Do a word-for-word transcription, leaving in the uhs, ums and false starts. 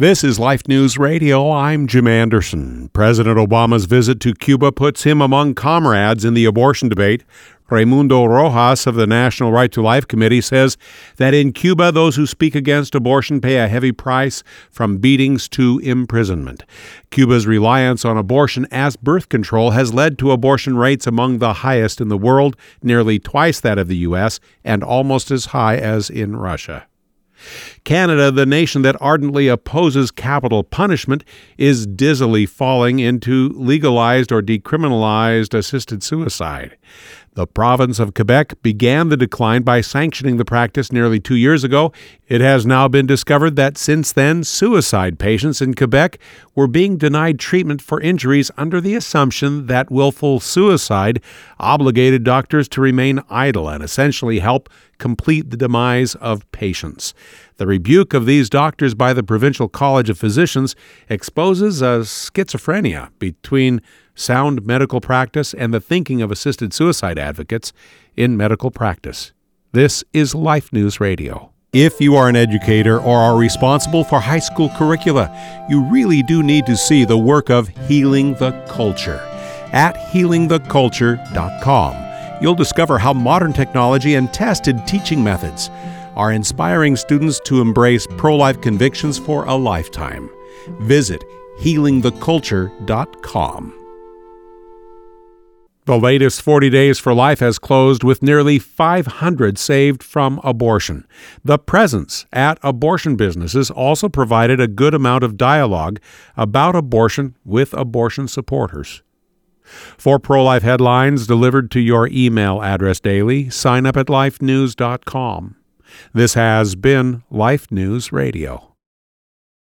This is Life News Radio. I'm Jim Anderson. President Obama's visit to Cuba puts him among comrades in the abortion debate. Raimundo Rojas of the National Right to Life Committee says that in Cuba, those who speak against abortion pay a heavy price, from beatings to imprisonment. Cuba's reliance on abortion as birth control has led to abortion rates among the highest in the world, nearly twice that of the U S, and almost as high as in Russia. Canada, the nation that ardently opposes capital punishment, is dizzily falling into legalized or decriminalized assisted suicide. The province of Quebec began the decline by sanctioning the practice nearly two years ago. It has now been discovered that since then, suicide patients in Quebec were being denied treatment for injuries under the assumption that willful suicide obligated doctors to remain idle and essentially help complete the demise of patients. The rebuke of these doctors by the Provincial College of Physicians exposes a schizophrenia between sound medical practice and the thinking of assisted suicide advocates in medical practice. This is Life News Radio. If you are an educator or are responsible for high school curricula, you really do need to see the work of Healing the Culture at healing the culture dot com. You'll discover how modern technology and tested teaching methods are inspiring students to embrace pro-life convictions for a lifetime. Visit healing the culture dot com. The latest forty Days for Life has closed with nearly five hundred saved from abortion. The presence at abortion businesses also provided a good amount of dialogue about abortion with abortion supporters. For pro-life headlines delivered to your email address daily, sign up at life news dot com. This has been Life News Radio.